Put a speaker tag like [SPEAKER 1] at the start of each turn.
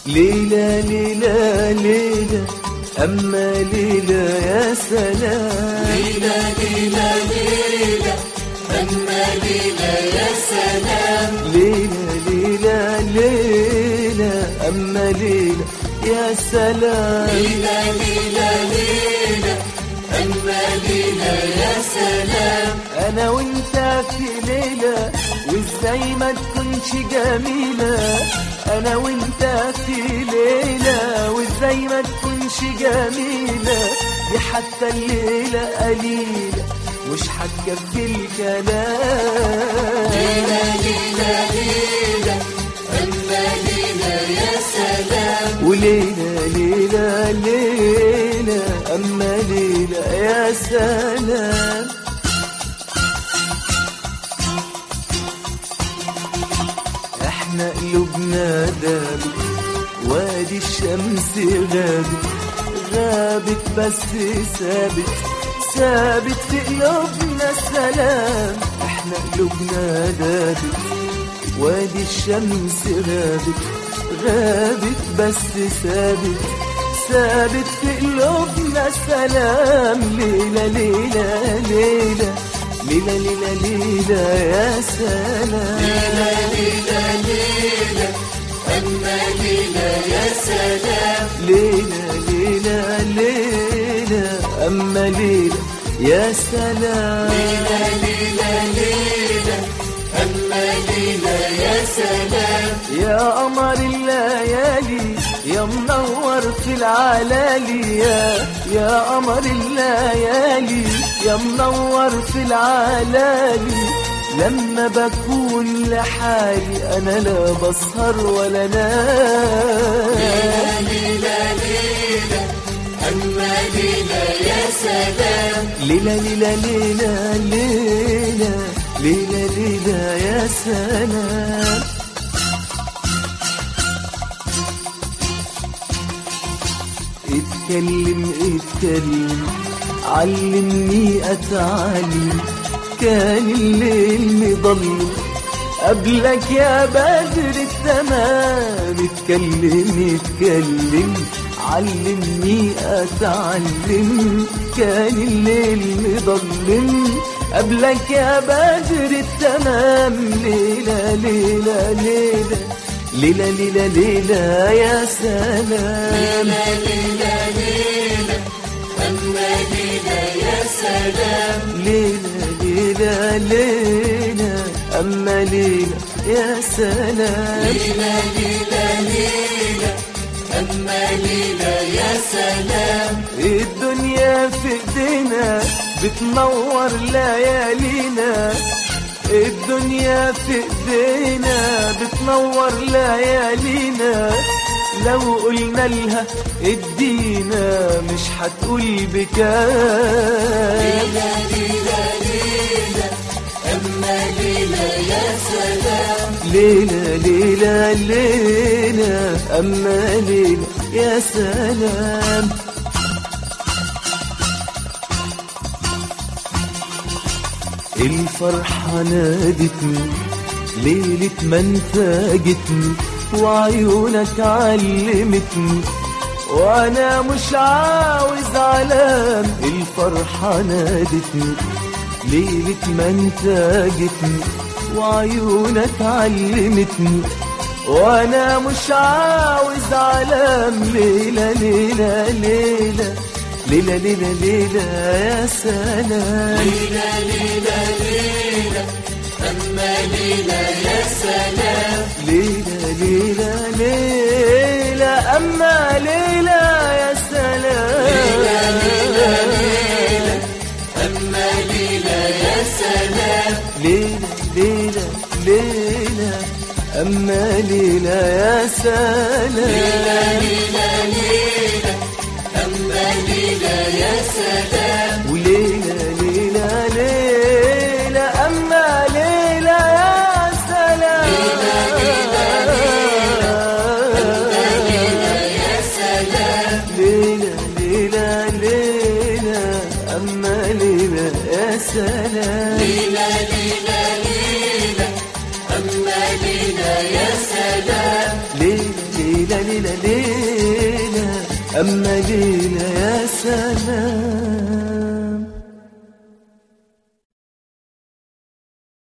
[SPEAKER 1] ليلى ليلى ليلى أما ليلى يا سلام.
[SPEAKER 2] ليلى ليلى ليلى أما ليلى يا سلام.
[SPEAKER 1] ليلى ليلى ليلى أما ليلى يا سلام.
[SPEAKER 2] ليلى ليلى ليلى أما ليلى يا سلام.
[SPEAKER 1] أنا وأنت في ليلة وإزاي ما تكونش جميلة. أنا وأنت في ليلة وإزاي ما تكونش جميلة. دي حتى الليلة قليلة مش هتكفي الكلام.
[SPEAKER 2] ليلى ليلى ليلى أما ليلى يا سلام.
[SPEAKER 1] وليلى ليلى ليلى أما ليلى يا سلام. احنا قلوبنا دابت وادي الشمس غابت. غابت بس ثابت ثابت في قلوبنا السلام. احنا قلوبنا دابت وادي الشمس غابت. غابت بس ثابت ثابت في قلوبنا السلام. ليلى ليلى ليلى ليلى ليلى ليلى يا سلام.
[SPEAKER 2] ليلى ليلى ليلى أما ليلى يا سلام.
[SPEAKER 1] ليلى ليلى ليلى أما ليلى يا سلام.
[SPEAKER 2] ليلى ليلى ليلى أما ليلى يا سلام.
[SPEAKER 1] يا قمر الليالي يا منور في العلالي. يا قمر الليالي يا منور في العلالي. لما بكون لحالي أنا لا بسهر ولا نام.
[SPEAKER 2] ليلى ليلى أما ليلى يا سلام.
[SPEAKER 1] ليلى ليلى ليلى ليلى ليلى ليلى يا سلام. اتكلم اتكلم علمني أتعلم. كان الليل مضلم قبلك يا بدر التمام. اتكلم اتكلم علمني أتعلم. كان الليل مضلم قبلك يا بدر التمام. ليلى ليلى ليلى ليلى ليلى ليلى يا سلام.
[SPEAKER 2] ليلى ليلى ليلى أما ليلى يا سلام.
[SPEAKER 1] ليلى ليلى ليلى أما ليلى يا سلام.
[SPEAKER 2] ليلى ليلى ليلى أما ليلى يا سلام.
[SPEAKER 1] الدنيا في ايدينا بتنور ليالينا. الدنيا في ايدينا بتنور ليالينا. لو قلنا لها ادينا مش هتقول بكام.
[SPEAKER 2] ليلى ليلى ليلى أما ليلى يا سلام.
[SPEAKER 1] ليلى ليلى ليلى أما ليلى يا سلام. الفرحة نادتني ليلة ما انت جيتني. وعيونك علمتني وانا مش عاوز علام. الفرحة نادتني ليلة ما انت جيتني. وعيونك علمتني وانا مش عاوز علام. ليلى ليلى ليلى ليلى ليلى ليلى يا سلام.
[SPEAKER 2] ليلى ليلى ليلى أما ليلى يا سلام.
[SPEAKER 1] ليلى ليلى ليلى أما ليلى يا سلام.
[SPEAKER 2] ليلى ليلى ليلى أما ليلى يا سلام.
[SPEAKER 1] ليلى ليلى ليلى أما ليلى يا سلام.
[SPEAKER 2] ليلى ليلى ليلى أما ليلى يا سلام.
[SPEAKER 1] وليلى ليلى ليلى أما ليلى يا سلام.
[SPEAKER 2] ليلى ليلى ليلى أما ليلى يا سلام.
[SPEAKER 1] ليلى ليلى ليلى أما ليلى يا سلام.
[SPEAKER 2] ليلى ليلى ليلى أما ليلى يا سلام.
[SPEAKER 1] ليلى ليلى ليلى أما ليلى يا سلام.